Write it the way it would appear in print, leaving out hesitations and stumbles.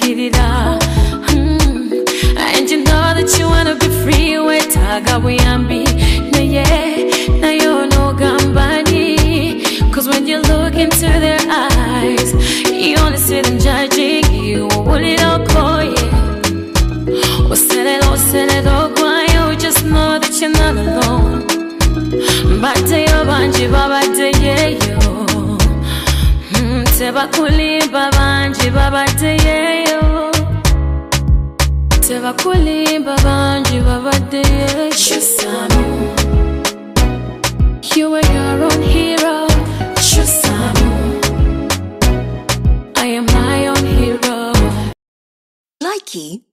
sirira. And you know that you wanna be free. Wetaga buyambi nayo no gambani. Cause when you look into their eyes, you only see them judging you. What it all call you? You just know that you're not alone. Bateyo banji babateyeyo, tebakulimba banji babateyeyo, tebakulimba banji babateyeyo. Chusamu, you are your own hero. Chusamu, I am my own hero. Likey